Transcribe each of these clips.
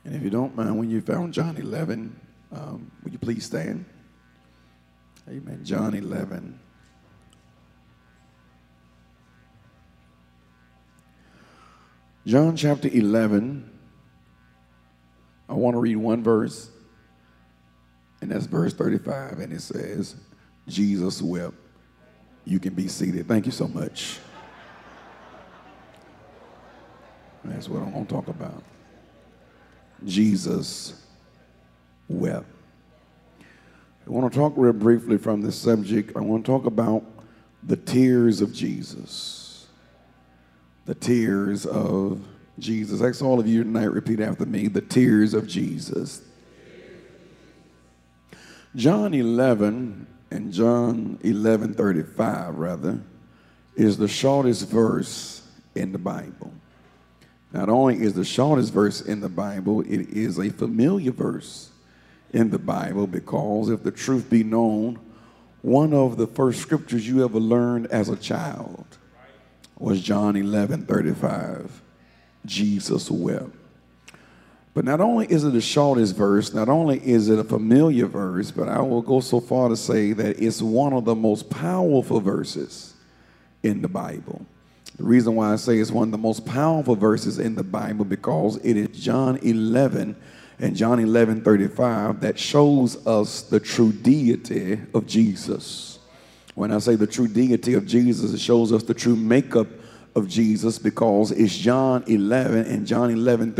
And if you don't mind, when you found John 11, would you please stand? Amen. John 11. John chapter 11. I want to read one verse, and that's verse 35, and it says, Jesus wept. You can be seated. Thank you so much. That's what I'm going to talk about. Jesus wept. I want to talk real briefly from this subject. I want to talk about the tears of Jesus. The tears of Jesus. Ask all of you tonight, repeat after me, the tears of Jesus. John 11 and John 11:35 rather is the shortest verse in the Bible. Not only is the shortest verse in the Bible, it is a familiar verse in the Bible because if the truth be known, one of the first scriptures you ever learned as a child was John 11:35. Jesus wept. But not only is it the shortest verse, not only is it a familiar verse, but I will go so far to say that it's one of the most powerful verses in the Bible. The reason why I say it's one of the most powerful verses in the Bible because it is John 11 and John 11:35 that shows us the true deity of Jesus. When I say the true deity of Jesus, it shows us the true makeup of Jesus because it's John 11 and John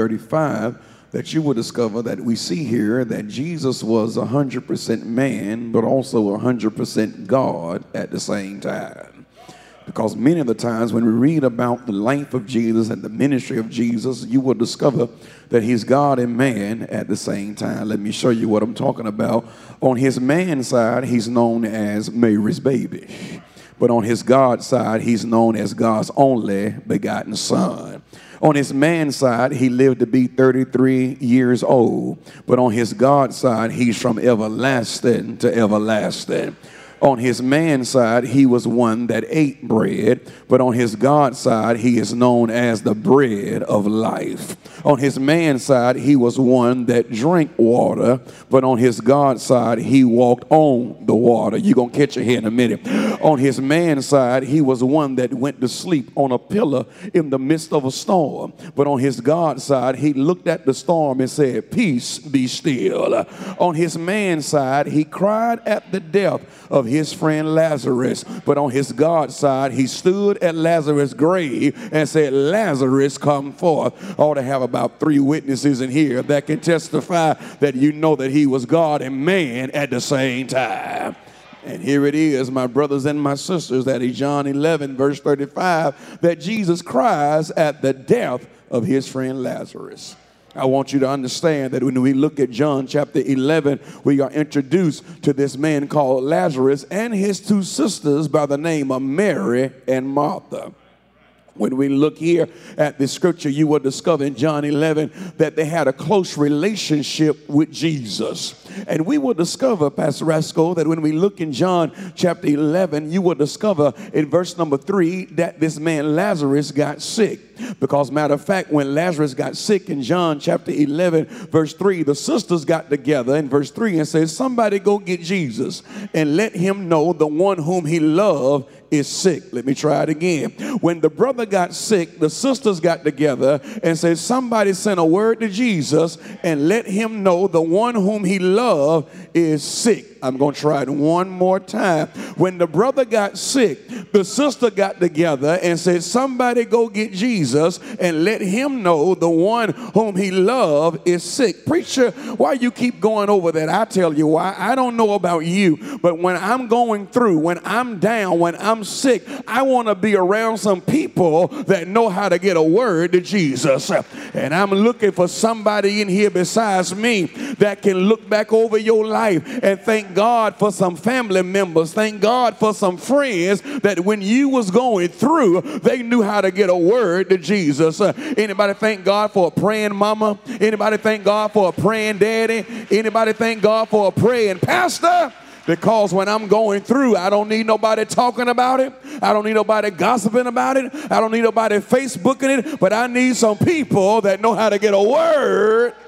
11:35 that you will discover that we see here that Jesus was 100% man, but also 100% God at the same time. Because many of the times when we read about the life of Jesus and the ministry of Jesus, you will discover that he's God and man at the same time. Let me show you what I'm talking about. On his man side, he's known as Mary's baby. But on his God side, he's known as God's only begotten son. On his man side, he lived to be 33 years old. But on his God side, he's from everlasting to everlasting. On his man side, he was one that ate bread, but on his God side, he is known as the bread of life. On his man side, he was one that drank water, but on his God side, he walked on the water. You're going to catch it here in a minute. On his man side, he was one that went to sleep on a pillar in the midst of a storm, but on his God side, he looked at the storm and said, peace, be still. On his man side, he cried at the death of his friend Lazarus, but on his God side, he stood at Lazarus' grave and said, Lazarus, come forth. I ought to have about 3 witnesses in here that can testify that you know that he was God and man at the same time. And here it is, my brothers and my sisters, that is John 11, verse 35, that Jesus cries at the death of his friend Lazarus. I want you to understand that when we look at John chapter 11, we are introduced to this man called Lazarus and his 2 sisters by the name of Mary and Martha. When we look here at the scripture, you will discover in John 11 that they had a close relationship with Jesus. And we will discover, Pastor Rasco, that when we look in John chapter 11, you will discover in verse number 3 that this man Lazarus got sick. Because matter of fact, when Lazarus got sick in John chapter 11, verse 3, the sisters got together in verse 3 and said, somebody go get Jesus and let him know the one whom he loved is sick. Let me try it again. When the brother got sick, the sisters got together and said, somebody send a word to Jesus and let him know the one whom he loved is sick. I'm going to try it one more time. When the brother got sick, the sister got together and said, somebody go get Jesus and let him know the one whom he loved is sick. Preacher, why you keep going over that? I tell you why. I don't know about you, but when I'm going through, when I'm down, when I'm sick, I want to be around some people that know how to get a word to Jesus. And I'm looking for somebody in here besides me that can look back over your life and thank God for some family members. Thank God for some friends that when you was going through, they knew how to get a word to Jesus. Anybody thank God for a praying mama? Anybody thank God for a praying daddy? Anybody thank God for a praying pastor? Because when I'm going through, I don't need nobody talking about it. I don't need nobody gossiping about it. I don't need nobody Facebooking it. But I need some people that know how to get a word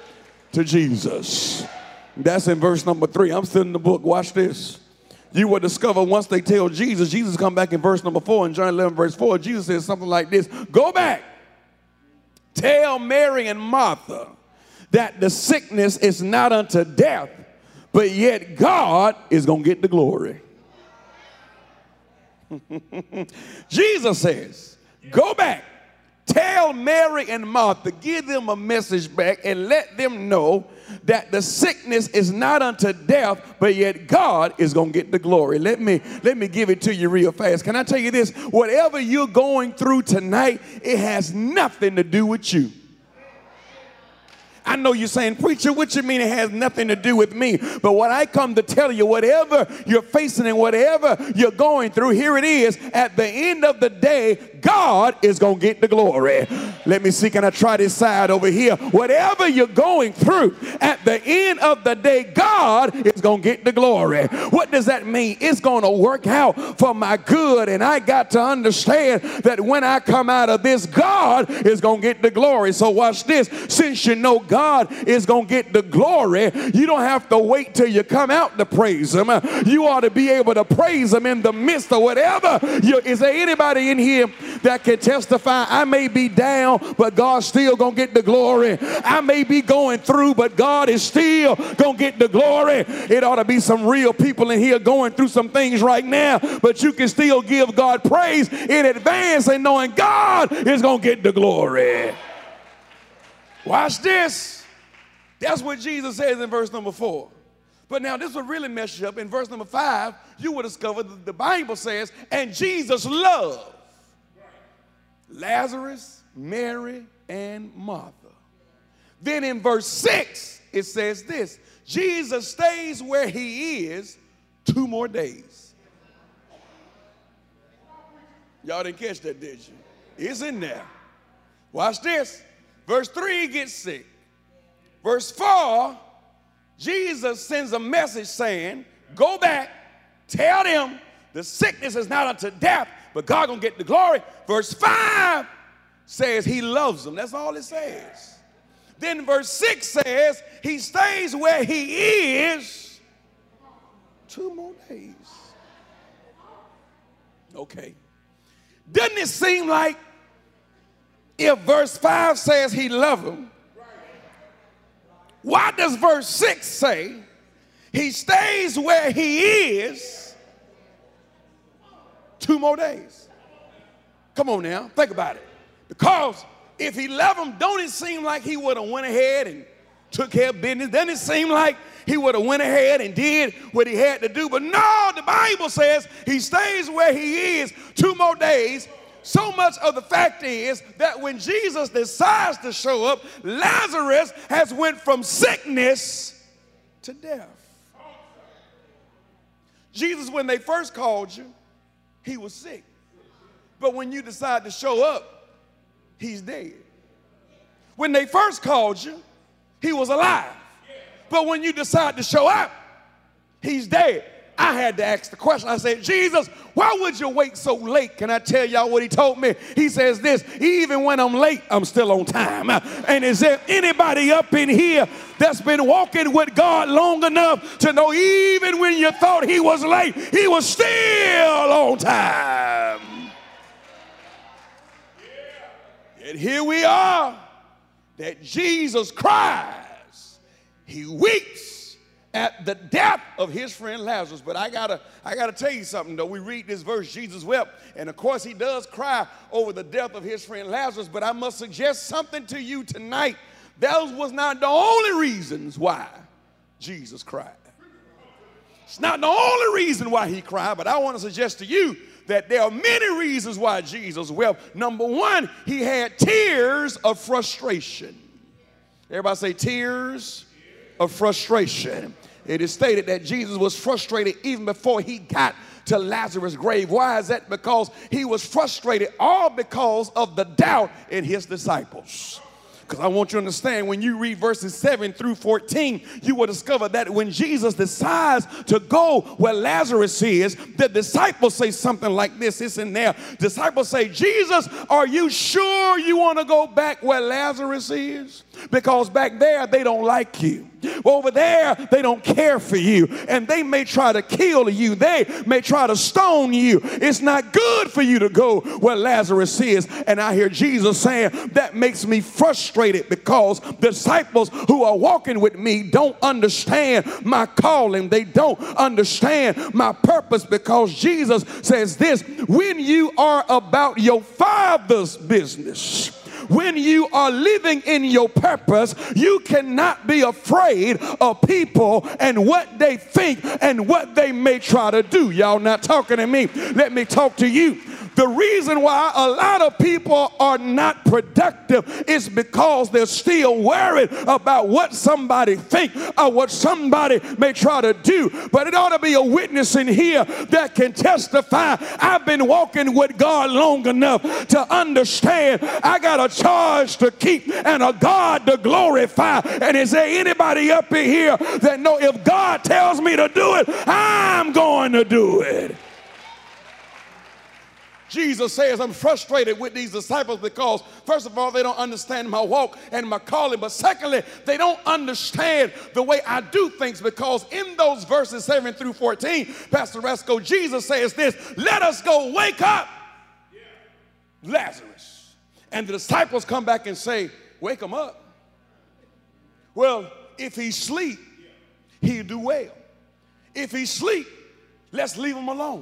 to Jesus. That's in verse number 3. I'm still in the book. Watch this. You will discover once they tell Jesus, Jesus come back in verse number 4, in John 11 verse 4, Jesus says something like this: go back, tell Mary and Martha that the sickness is not unto death, but yet God is going to get the glory. Jesus says, go back, tell Mary and Martha, give them a message back and let them know that the sickness is not unto death, but yet God is going to get the glory. Let me give it to you real fast. Can I tell you this? Whatever you're going through tonight, it has nothing to do with you. I know you're saying, preacher, what you mean it has nothing to do with me? But what I come to tell you, whatever you're facing and whatever you're going through, here it is. At the end of the day, God is going to get the glory. Let me see, can I try this side over here? Whatever you're going through, at the end of the day, God is going to get the glory. What does that mean? It's going to work out for my good. And I got to understand that when I come out of this, God is going to get the glory. So watch this. Since you know God is going to get the glory, you don't have to wait till you come out to praise him. You ought to be able to praise him in the midst of whatever. Is there anybody in here that can testify? I may be down, but God's still going to get the glory. I may be going through, but God is still going to get the glory. It ought to be some real people in here going through some things right now, but you can still give God praise in advance and knowing God is going to get the glory. Watch this. That's what Jesus says in verse number 4. But now this will really mess you up. In verse number 5, you will discover that the Bible says, and Jesus loved Lazarus, Mary, and Martha. Then in verse 6, it says this: Jesus stays where he is 2 more days. Y'all didn't catch that, did you? It's in there. Watch this. Verse 3, he gets sick. Verse 4, Jesus sends a message saying, go back, tell them the sickness is not unto death, but God gonna get the glory. Verse 5 says he loves them. That's all it says. Then verse 6 says he stays where he is 2 more days. Okay. Doesn't it seem like if verse 5 says he loved them, why does verse 6 say he stays where he is 2 more days? Come on now, think about it. Because if he loved them, don't it seem like he would have went ahead and took care of business? Doesn't it seem like he would have went ahead and did what he had to do? But no, the Bible says he stays where he is 2 more days. So much of the fact is that when Jesus decides to show up, Lazarus has went from sickness to death. Jesus, when they first called you, he was sick. But when you decide to show up, he's dead. When they first called you, he was alive. But when you decide to show up, he's dead. I had to ask the question. I said, Jesus, why would you wait so late? Can I tell y'all what he told me? He says this: even when I'm late, I'm still on time. And is there anybody up in here that's been walking with God long enough to know even when you thought he was late, he was still on time? And here we are, that Jesus cries. He weeps at the death of his friend Lazarus. But I gotta tell you something though. We read this verse, Jesus wept, and of course he does cry over the death of his friend Lazarus. But I must suggest something to you tonight. Those was not the only reasons why Jesus cried. It's not the only reason why he cried, but I want to suggest to you that there are many reasons why Jesus wept. Number 1, he had tears of frustration. Everybody say tears of frustration. It is stated that Jesus was frustrated even before he got to Lazarus' grave. Why is that? Because he was frustrated, all because of the doubt in his disciples. Because I want you to understand, when you read verses 7 through 14, you will discover that when Jesus decides to go where Lazarus is, the disciples say something like this. It's in there. Disciples say, Jesus, are you sure you want to go back where Lazarus is? because back there they don't like you. Over there, they don't care for you, and they may try to kill you. They may try to stone you. It's not good for you to go where Lazarus is. And I hear Jesus saying, that makes me frustrated, because disciples who are walking with me don't understand my calling. They don't understand my purpose, because Jesus says this: when you are about your Father's business, when you are living in your purpose, you cannot be afraid of people and what they think and what they may try to do. Y'all not talking to me. Let me talk to you. The reason why a lot of people are not productive is because they're still worried about what somebody think or what somebody may try to do. But it ought to be a witness in here that can testify, I've been walking with God long enough to understand I got a charge to keep and a God to glorify. And is there anybody up in here that know if God tells me to do it, I'm going to do it? Jesus says, I'm frustrated with these disciples because, first of all, they don't understand my walk and my calling. But secondly, they don't understand the way I do things, because in those verses 7 through 14, Pastor Rasco, Jesus says this: let us go wake up Lazarus. And the disciples come back and say, wake him up. Well, if he sleep, he'll do well. If he sleep, let's leave him alone.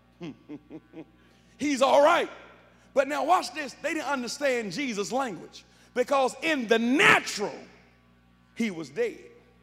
He's all right. But now watch this. They didn't understand Jesus' language, because in the natural, he was dead.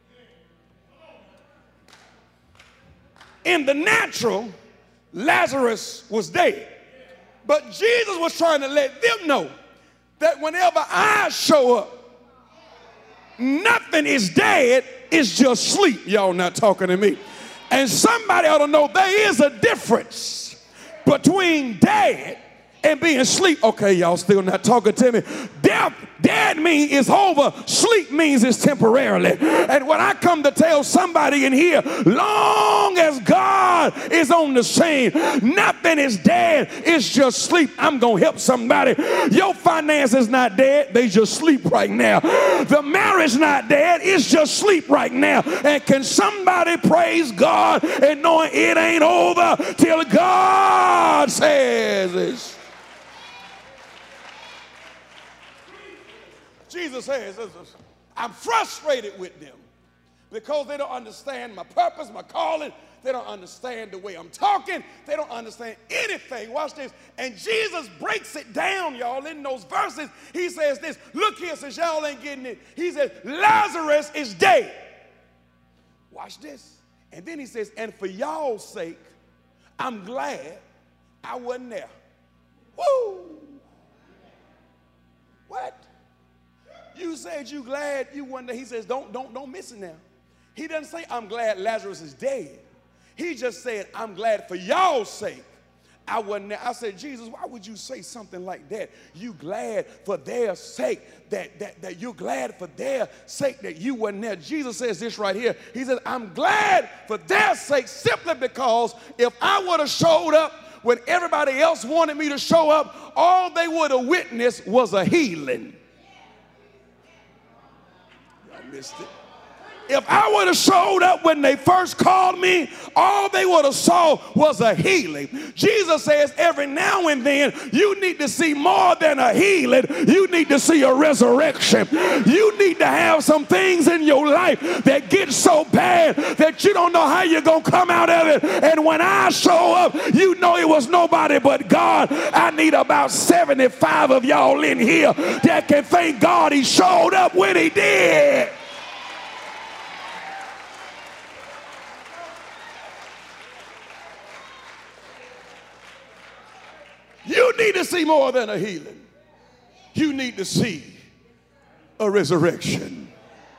In the natural, Lazarus was dead. But Jesus was trying to let them know that whenever I show up, nothing is dead, it's just sleep. Y'all not talking to me. And somebody ought to know there is a difference between dead and being asleep. Okay, y'all still not talking to me. Dead means it's over. Sleep means it's temporarily. And what I come to tell somebody in here, long as God is on the scene, nothing is dead. It's just sleep. I'm going to help somebody. Your finance is not dead. They just sleep right now. The marriage not dead. It's just sleep right now. And can somebody praise God and knowing it ain't over till God says it's. Jesus says, I'm frustrated with them because they don't understand my purpose, my calling. They don't understand the way I'm talking. They don't understand anything. Watch this. And Jesus breaks it down, y'all, in those verses. He says this. Look here, since y'all ain't getting it. He says, Lazarus is dead. Watch this. And then he says, and for y'all's sake, I'm glad I wasn't there. Woo! What? You said you glad you wasn't there. He says, don't miss it now. He doesn't say, I'm glad Lazarus is dead. He just said, I'm glad for y'all's sake I wasn't there. I said, Jesus, why would you say something like that? You glad for their sake that you're glad for their sake that you wasn't there. Jesus says this right here. He says, I'm glad for their sake simply because if I would have showed up when everybody else wanted me to show up, all they would have witnessed was a healing. I missed it. If I would have showed up when they first called me, all they would have saw was a healing. Jesus says every now and then you need to see more than a healing. You need to see a resurrection. You need to have some things in your life that get so bad that you don't know how you're going to come out of it. And when I show up, you know it was nobody but God. I need about 75 of y'all in here that can thank God he showed up when he did. You need to see more than a healing. You need to see a resurrection.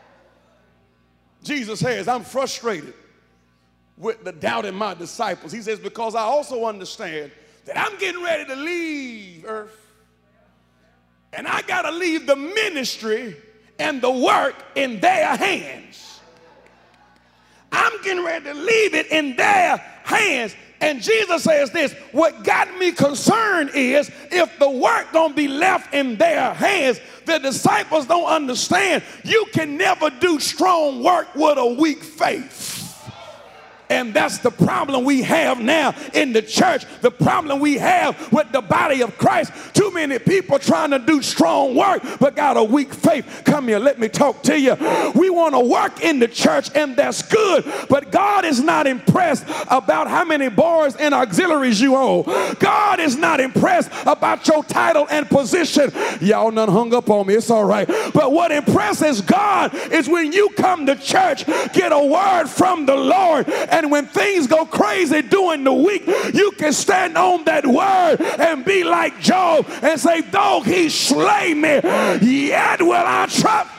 Jesus says, I'm frustrated with the doubt in my disciples. He says, because I also understand that I'm getting ready to leave earth. And I got to leave the ministry and the work in their hands. I'm getting ready to leave it in their hands. And Jesus says this, what got me concerned is if the work gonna be left in their hands, the disciples don't understand you can never do strong work with a weak faith. And that's the problem we have now in the church, the problem we have with the body of Christ. Too many people trying to do strong work but got a weak faith. Come here, let me talk to you. We want to work in the church, and that's good, but God is not impressed about how many boards and auxiliaries you own. God is not impressed about your title and position. Y'all none hung up on me, it's all right. But what impresses God is when you come to church, get a word from the Lord, and when things go crazy during the week, you can stand on that word and be like Job and say, though he slay me, yet will I trust.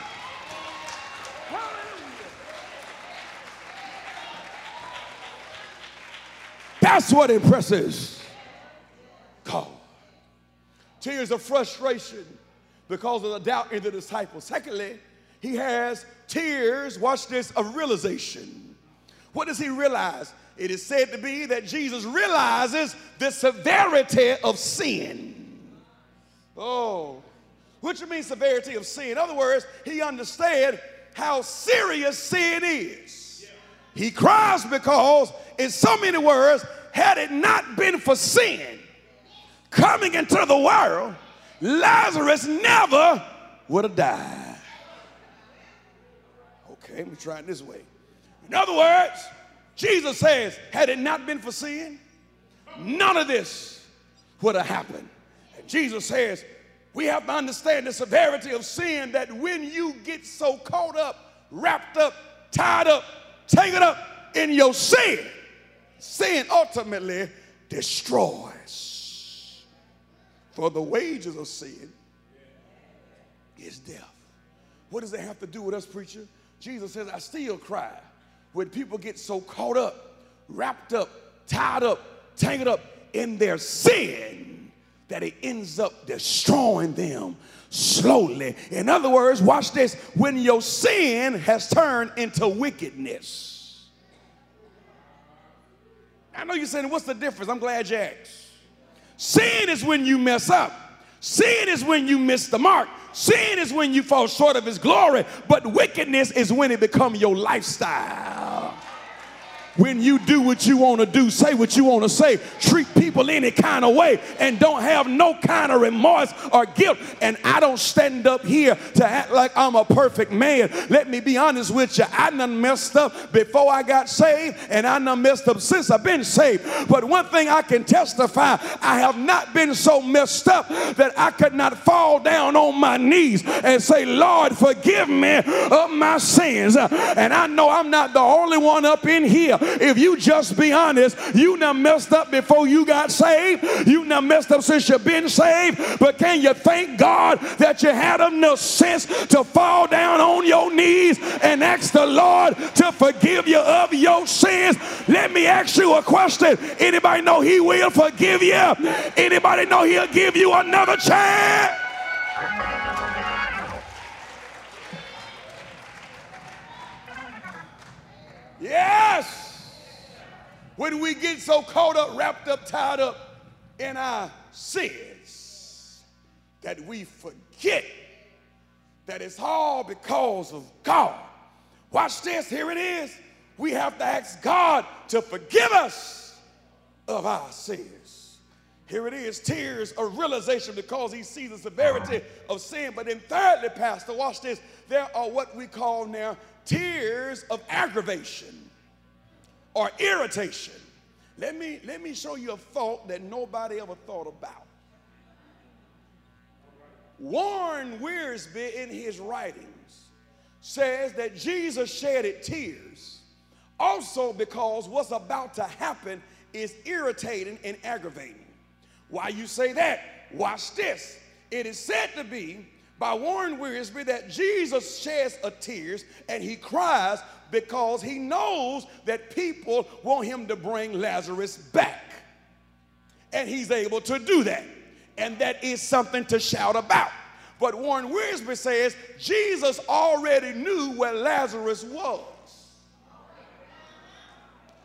That's what impresses God. Tears of frustration because of the doubt in the disciples. Secondly, he has tears, watch this, of realization. What does he realize? It is said to be that Jesus realizes the severity of sin. Oh, what do you mean severity of sin? In other words, he understood how serious sin is. He cries because, in so many words, had it not been for sin coming into the world, Lazarus never would have died. Okay, let me try it this way. In other words, Jesus says, had it not been for sin, none of this would have happened. And Jesus says, we have to understand the severity of sin, that when you get so caught up, wrapped up, tied up, taken up in your sin, sin ultimately destroys. For the wages of sin is death. What does that have to do with us, preacher? Jesus says, I still cry when people get so caught up, wrapped up, tied up, tangled up in their sin that it ends up destroying them slowly. In other words, watch this, when your sin has turned into wickedness. I know you're saying, what's the difference? I'm glad you asked. Sin is when you mess up. Sin is when you miss the mark. Sin is when you fall short of his glory. But wickedness is when it becomes your lifestyle. When you do what you want to do, say what you want to say, treat people any kind of way, and don't have no kind of remorse or guilt. And I don't stand up here to act like I'm a perfect man. Let me be honest with you. I done messed up before I got saved, and I done messed up since I've been saved. But one thing I can testify, I have not been so messed up that I could not fall down on my knees and say, Lord, forgive me of my sins. And I know I'm not the only one up in here. If you just be honest, you done messed up before you got saved. You done messed up since you've been saved. But can you thank God that you had enough sense to fall down on your knees and ask the Lord to forgive you of your sins? Let me ask you a question. Anybody know he will forgive you? Anybody know he'll give you another chance? Yes. When we get so caught up, wrapped up, tied up in our sins that we forget that it's all because of God. Watch this, here it is. We have to ask God to forgive us of our sins. Here it is, tears of realization because he sees the severity of sin. But then thirdly, Pastor, watch this, there are what we call now tears of aggravation or irritation. Let me show you a thought that nobody ever thought about. Warren Wiersbe in his writings says that Jesus shedded tears also because what's about to happen is irritating and aggravating. Why you say that? Watch this. It is said to be by Warren Wiersbe that Jesus sheds tears and he cries because he knows that people want him to bring Lazarus back. And he's able to do that. And that is something to shout about. But Warren Wiersbe says Jesus already knew where Lazarus was.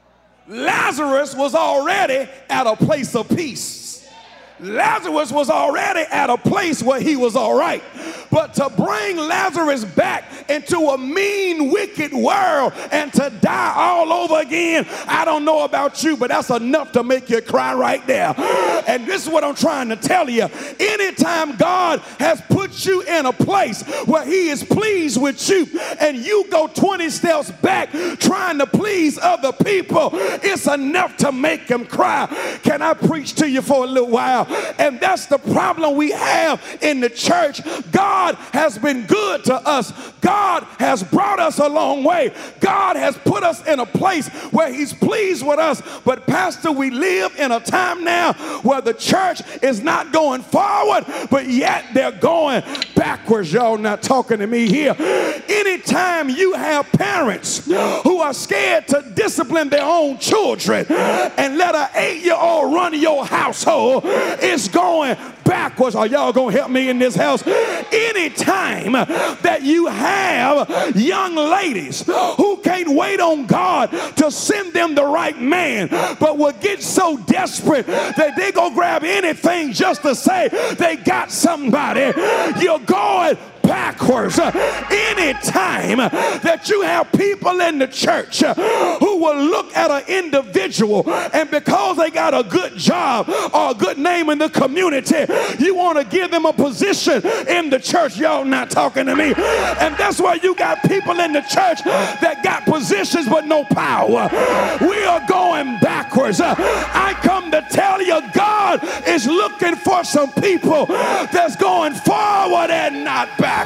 Lazarus was already at a place of peace. Lazarus was already at a place where he was all right. But to bring Lazarus back into a mean, wicked world and to die all over again, I don't know about you, but that's enough to make you cry right there. And this is what I'm trying to tell you. Anytime God has put you in a place where he is pleased with you and you go 20 steps back trying to please other people, it's enough to make him cry. Can I preach to you for a little while? And that's the problem we have in the church. God has been good to us. God has brought us a long way. God has put us in a place where he's pleased with us. But Pastor, we live in a time now where the church is not going forward, but yet they're going backwards. Y'all not talking to me here. Anytime you have parents who are scared to discipline their own children and let an 8-year-old run your household, it's going backwards. Are y'all gonna help me in this house? Anytime that you have young ladies who can't wait on God to send them the right man, but will get so desperate that they go grab anything just to say they got somebody, you're going backwards. Anytime that you have people in the church who will look at an individual and because they got a good job or a good name in the community, you want to give them a position in the church. Y'all not talking to me. And that's why you got people in the church that got positions but no power. We are going backwards. I come to tell you, God is looking for some people that's going forward and not backwards.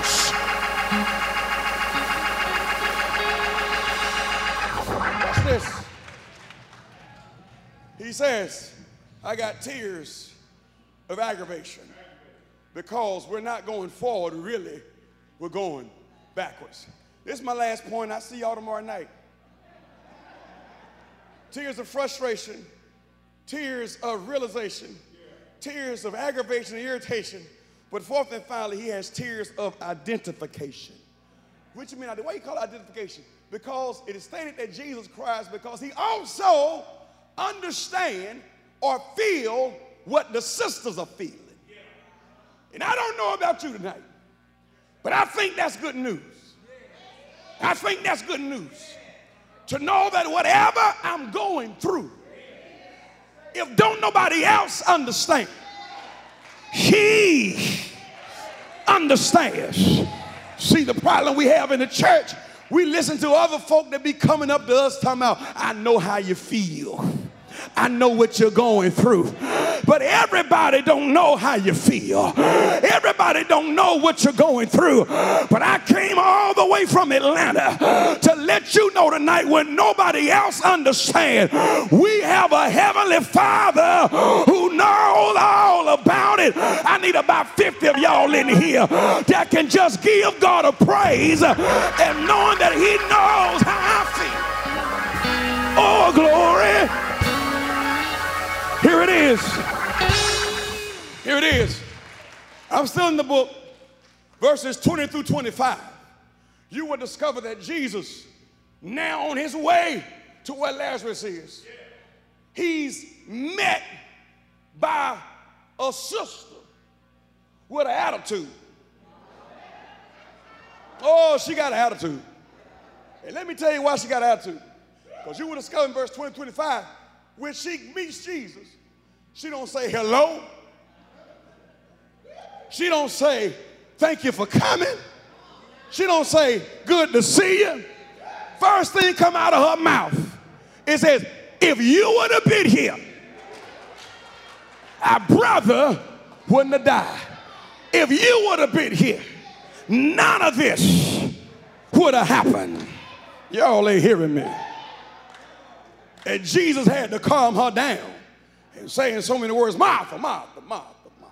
Watch this. He says, I got tears of aggravation because we're not going forward, really, we're going backwards. This is my last point. I'll see y'all tomorrow night. Tears of frustration, tears of realization, tears of aggravation and irritation. But fourth and finally, he has tears of identification. Which you mean, why you call it identification? Because it is stated that Jesus cries because he also understands or feel what the sisters are feeling. And I don't know about you tonight, but I think that's good news. I think that's good news. To know that whatever I'm going through, if don't nobody else understand, he understands. See, the problem we have in the church, we listen to other folk that be coming up to us talking about, I know how you feel. I know what you're going through. But everybody don't know how you feel. Everybody don't know what you're going through. But I came all the way from Atlanta to let you know tonight, when nobody else understands, we have a heavenly Father who knows all about it. I need about 50 of y'all in here that can just give God a praise and knowing that he knows how I feel. Oh, glory. Here it is. Here it is. I'm still in the book, verses 20 through 25. You will discover that Jesus, now on his way to where Lazarus is, he's met by a sister with an attitude. Oh, she got an attitude. And let me tell you why she got an attitude. Because you will discover in verse 20 25, when she meets Jesus, she don't say hello. She don't say thank you for coming. She don't say good to see you. First thing come out of her mouth, it says, if you would have been here, our brother wouldn't have died. If you would have been here, none of this would have happened. Y'all ain't hearing me. And Jesus had to calm her down and say in so many words, Martha, Martha, Martha, Martha.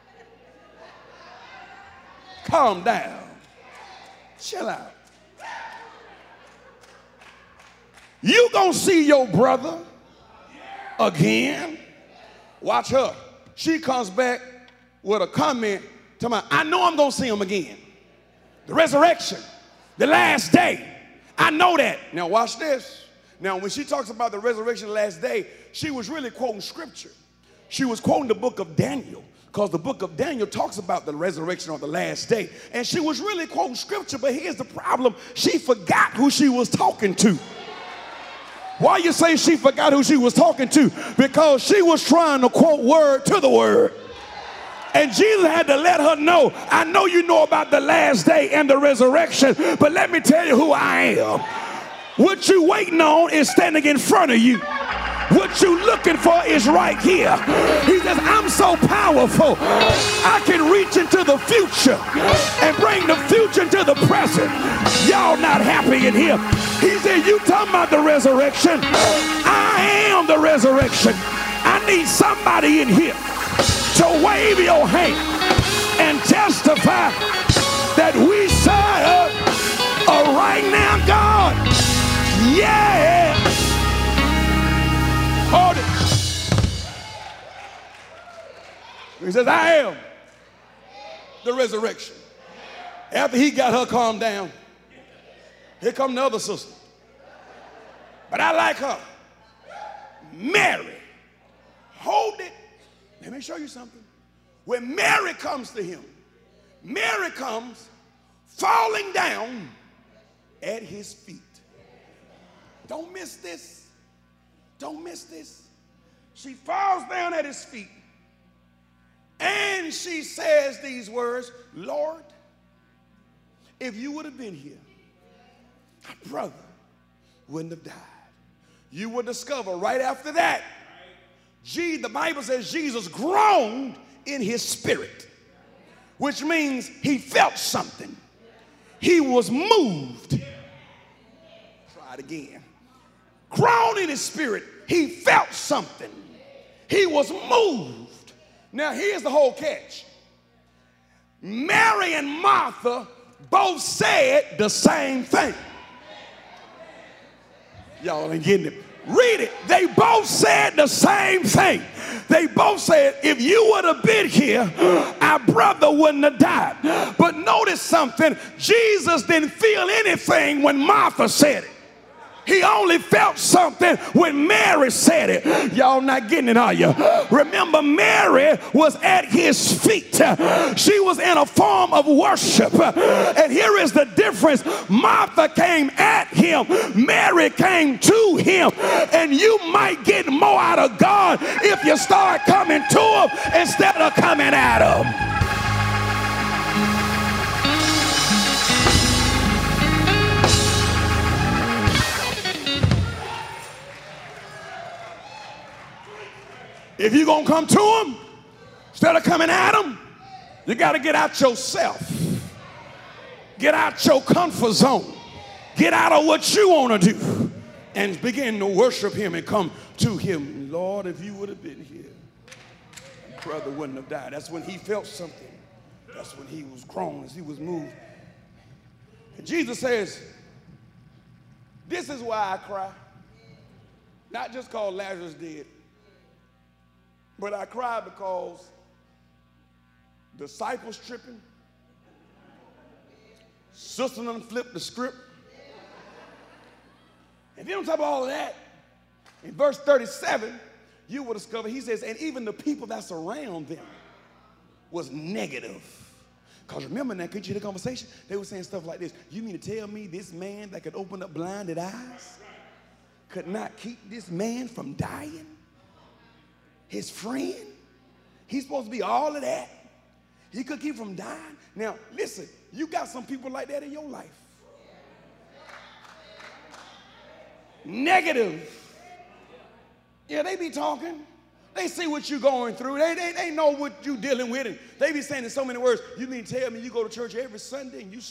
Calm down. Chill out. You gonna see your brother again. Watch her. She comes back with a comment to me, I know I'm gonna see him again. The resurrection, the last day. I know that. Now watch this. Now, when she talks about the resurrection of the last day, she was really quoting scripture. She was quoting the book of Daniel, because the book of Daniel talks about the resurrection on the last day. And she was really quoting scripture, but here's the problem. She forgot who she was talking to. Why you say she forgot who she was talking to? Because she was trying to quote word to the word. And Jesus had to let her know, I know you know about the last day and the resurrection, but let me tell you who I am. What you waiting on is standing in front of you. What you looking for is right here. He says, I'm so powerful, I can reach into the future and bring the future into the present. Y'all not happy in here. He said, you talking about the resurrection? I am the resurrection. I need somebody in here to wave your hand and testify that we serve a right now God. Yeah. Hold it. He says, I am the resurrection. After he got her calmed down, here come the other sister. But I like her. Mary. Hold it. Let me show you something. When Mary comes to him, Mary comes falling down at his feet. Don't miss this. Don't miss this. She falls down at his feet and she says these words, Lord, if you would have been here, my brother wouldn't have died. You will discover right after that, the Bible says Jesus groaned in his spirit, which means he felt something. He was moved. Try it again. Groaned in his spirit. He felt something. He was moved. Now here's the whole catch. Mary and Martha both said the same thing. Y'all ain't getting it. Read it. They both said the same thing. They both said, if you would have been here, our brother wouldn't have died. But notice something. Jesus didn't feel anything when Martha said it. He only felt something when Mary said it. Y'all not getting it, are you? Remember, Mary was at his feet. She was in a form of worship. And here is the difference. Martha came at him. Mary came to him. And you might get more out of God if you start coming to him instead of coming at him. If you're going to come to him, instead of coming at him, you got to get out yourself. Get out your comfort zone. Get out of what you want to do and begin to worship him and come to him. Lord, if you would have been here, my brother wouldn't have died. That's when he felt something. That's when he was grown, as he was moved. And Jesus says, this is why I cry. Not just because Lazarus dead. But I cried because disciples tripping, sister done flipped the script. And then on top of all of that, in verse 37, you will discover, he says, and even the people that's around them was negative. Because remember now, could you hear the conversation? They were saying stuff like this. You mean to tell me this man that could open up blinded eyes could not keep this man from dying? His friend, he's supposed to be all of that. He could keep from dying. Now, listen, you got some people like that in your life. Negative. Yeah, they be talking. They see what you're going through. They know what you're dealing with. And they be saying in so many words, you mean to tell me you go to church every Sunday and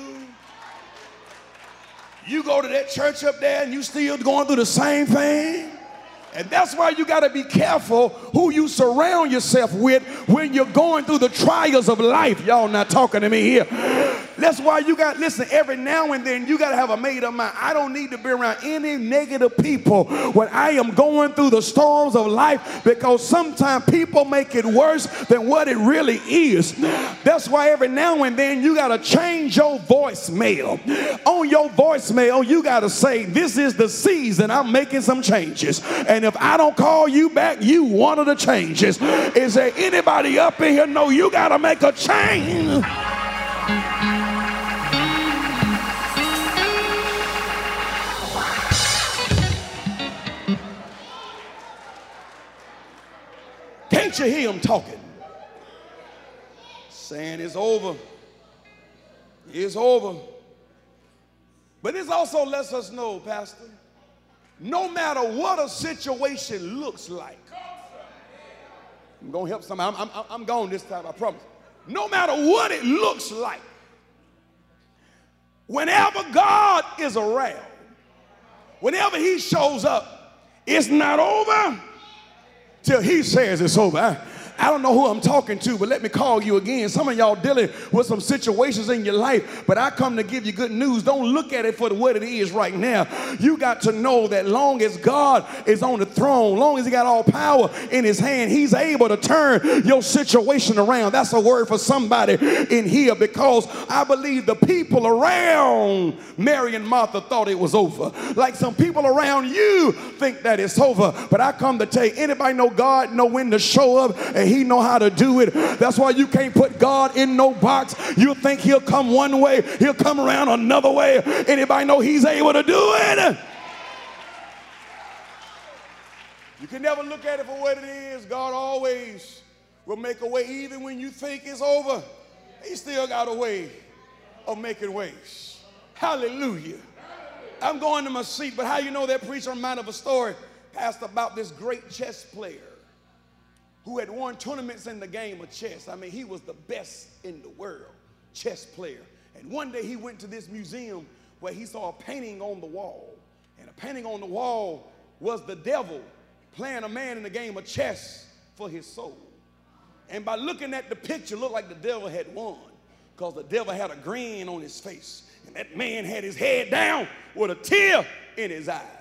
you go to that church up there and you still going through the same thing? And that's why you got to be careful who you surround yourself with when you're going through the trials of life. Y'all not talking to me here. That's why you got, listen, every now and then you got to have a made up mind. I don't need to be around any negative people when I am going through the storms of life, because sometimes people make it worse than what it really is. That's why every now and then you got to change your voicemail. On your voicemail, you got to say, this is the season I'm making some changes. And if I don't call you back, you one of the changes. Is there anybody up in here know you got to make a change? Can't you hear him talking? Saying it's over. It's over. But this also lets us know, Pastor, no matter what a situation looks like, I'm going to help somebody. I'm gone this time, I promise. No matter what it looks like, whenever God is around, whenever he shows up, it's not over till he says it's over. I don't know who I'm talking to, but let me call you again. Some of y'all dealing with some situations in your life, but I come to give you good news. Don't look at it for what it is right now. You got to know that long as God is on the throne, long as he got all power in his hand, he's able to turn your situation around. That's a word for somebody in here, because I believe the people around Mary and Martha thought it was over. Like some people around you think that it's over, but I come to tell you, anybody know God know when to show up, and he know how to do it. That's why you can't put God in no box. You think he'll come one way, he'll come around another way. Anybody know he's able to do it? You can never look at it for what it is. God always will make a way. Even when you think it's over, he still got a way of making ways. Hallelujah. I'm going to my seat, but how you know that preacher reminded of a story passed about this great chess player who had won tournaments in the game of chess. I mean, he was the best in the world chess player. And one day he went to this museum where he saw a painting on the wall. And a painting on the wall was the devil playing a man in the game of chess for his soul. And by looking at the picture, it looked like the devil had won, because the devil had a grin on his face. And that man had his head down with a tear in his eyes.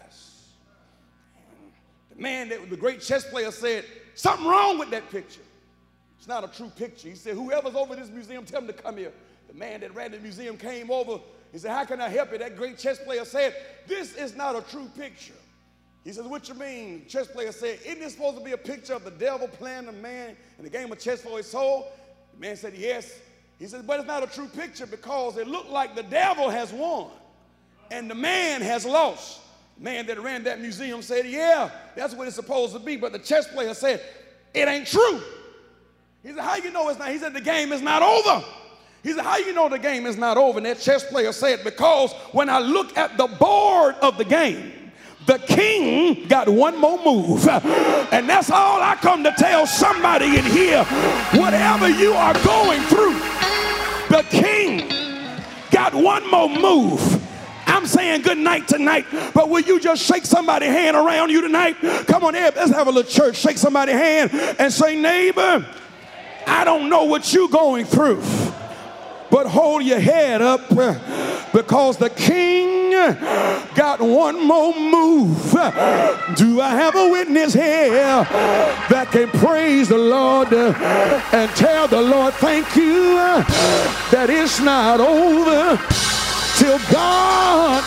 And the man, the great chess player, said, something wrong with that picture. It's not a true picture. He said, whoever's over this museum, tell him to come here. The man that ran the museum came over. He said, how can I help you? That great chess player said, this is not a true picture. He says, what you mean? The chess player said, isn't this supposed to be a picture of the devil playing a man in the game of chess for his soul? The man said, yes. He said, but it's not a true picture, because it looked like the devil has won and the man has lost. Man that ran that museum said, yeah, that's what it's supposed to be. But the chess player said, it ain't true. He said, how you know it's not? He said, the game is not over. He said, how you know the game is not over? And that chess player said, because when I look at the board of the game, the king got one more move. And that's all I come to tell somebody in here. Whatever you are going through, the king got one more move. I'm saying good night tonight, but will you just shake somebody's hand around you tonight? Come on, Ed, let's have a little church. Shake somebody's hand and say, neighbor, I don't know what you're going through, but hold your head up, because the king got one more move. Do I have a witness here that can praise the Lord and tell the Lord thank you, that it's not over till God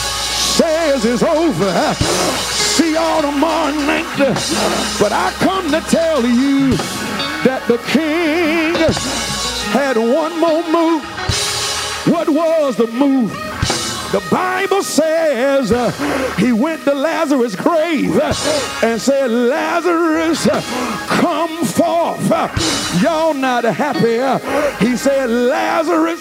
says it's over? See y'all tomorrow night. But I come to tell you that the king had one more move. What was the move? The Bible says he went to Lazarus' grave and said, Lazarus, come forth. Y'all not happy. He said, Lazarus,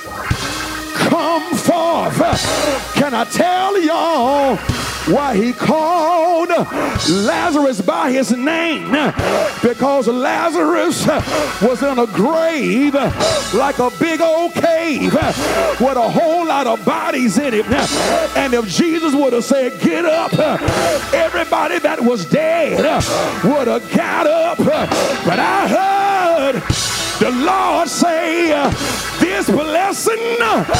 come forth. Can I tell y'all why he called Lazarus by his name? Because Lazarus was in a grave, like a big old cave with a whole lot of bodies in it. And if Jesus would have said, get up, everybody that was dead would have got up. But I heard the Lord say, this blessing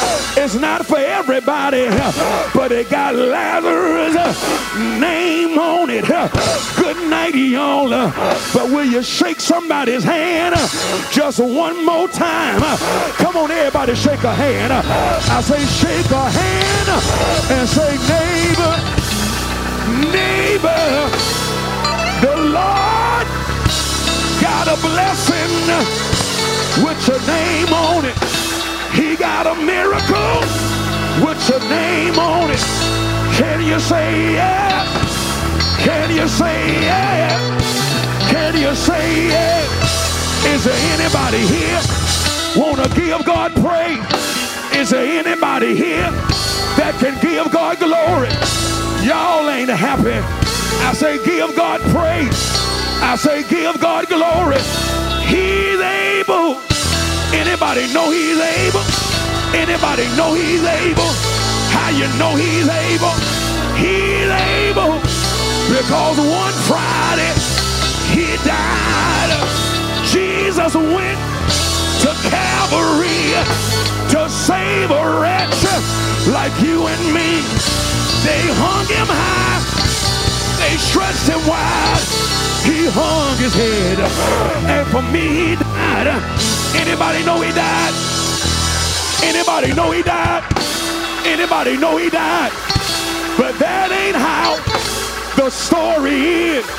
It's not for everybody, but it got Lazarus' name on it. Good night, y'all. But will you shake somebody's hand just one more time? Come on, everybody, shake a hand. I say shake a hand and say neighbor, neighbor, the Lord got a blessing with your name on it. He got a miracle with your name on it. Can you say yeah? Can you say yeah? Can you say yeah? Is there anybody here want to give God praise? Is there anybody here that can give God glory? Y'all ain't happy. I say give God praise. I say give God glory. He's able. Anybody know he's able? Anybody know he's able? How you know he's able? He's able because one Friday he died. Jesus went to Calvary to save a wretch like you and me. They hung him high. They stretched him wide. He hung his head, and for me he died. Anybody know he died? Anybody know he died? Anybody know he died? But that ain't how the story is.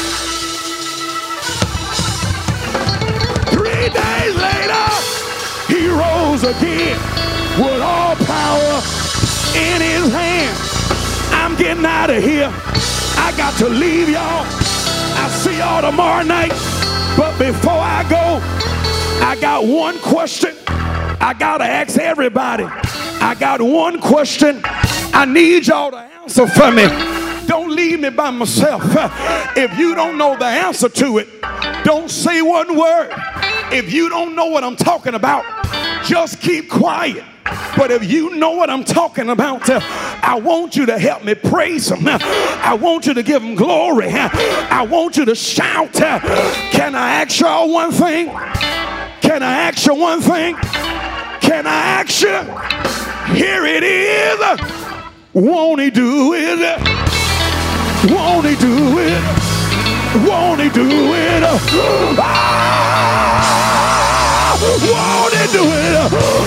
3 days later, he rose again with all power in his hand. I'm getting out of here. I got to leave y'all. I'll see y'all tomorrow night. But before I go, I got one question I gotta ask everybody. I got one question I need y'all to answer for me. Don't leave me by myself. If you don't know the answer to it, don't say one word. If you don't know what I'm talking about, just keep quiet. But if you know what I'm talking about, I want you to help me praise him. I want you to give him glory. I want you to shout. Can I ask y'all one thing? Can I ask you one thing? Can I ask you? Here it is. Won't he do it? Won't he do it? Won't he do it? Ah! Won't he do it?